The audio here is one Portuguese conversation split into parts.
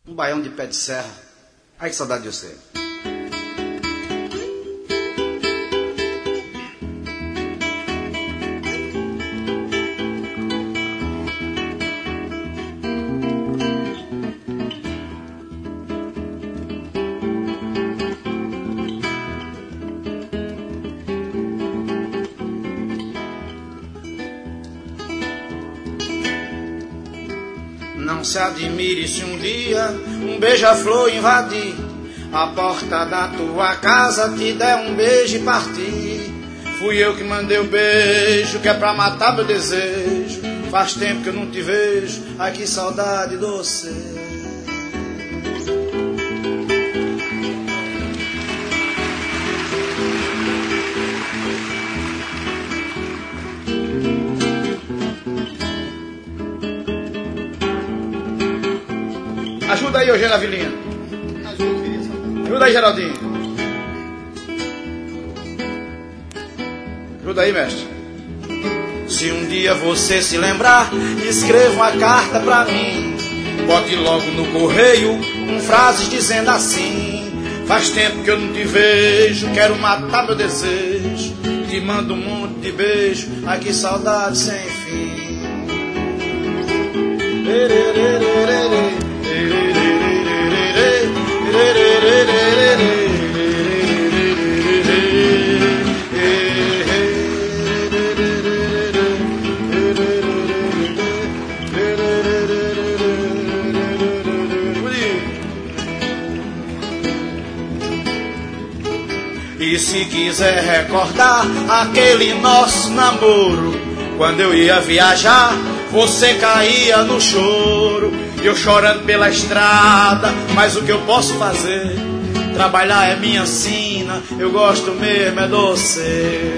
Um baião de pé de serra. Ai, que saudade de você. Não se admire se um dia um beija-flor invadir a porta da tua casa, te der um beijo e partir. Fui eu que mandei o beijo, que é pra matar meu desejo. Faz tempo que eu não te vejo, ai que saudade de você. Ajuda aí, Eugênio Avilino. Ajuda aí, Geraldinho. Ajuda aí, mestre. Se um dia você se lembrar, escreva uma carta pra mim. Bote logo no correio com frases dizendo assim: faz tempo que eu não te vejo, quero matar meu desejo. Te mando um monte de beijo, ai que saudade sem fim. E se quiser recordar aquele nosso namoro, quando eu ia viajar, você caía no choro, eu chorando pela estrada, mas o que eu posso fazer? Trabalhar é minha sina, eu gosto mesmo é doce.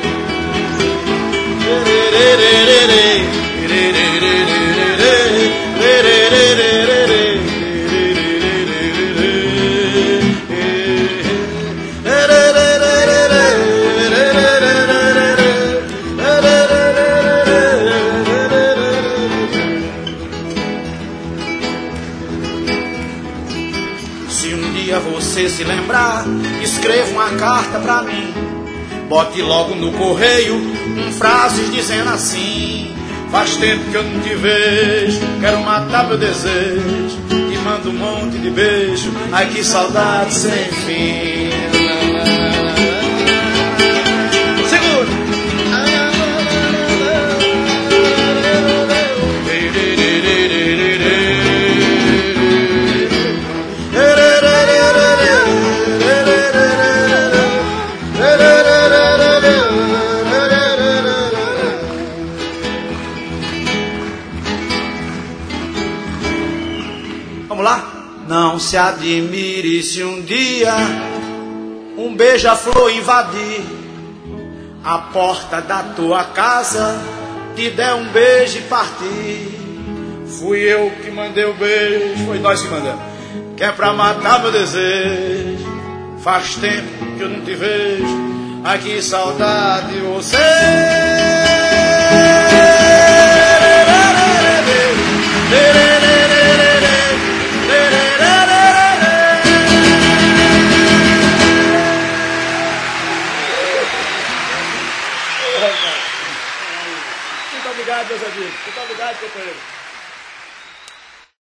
Você se lembrar, escreva uma carta pra mim. Bote logo no correio com frases dizendo assim: faz tempo que eu não te vejo, quero matar meu desejo. Te mando um monte de beijo, ai que saudade sem fim. Segura! Não se admire se um dia um beija-flor invadir a porta da tua casa, te der um beijo e partir. Fui eu que mandei o beijo, foi nós que mandamos, que é pra matar meu desejo. Faz tempo que eu não te vejo, ai que saudade de você.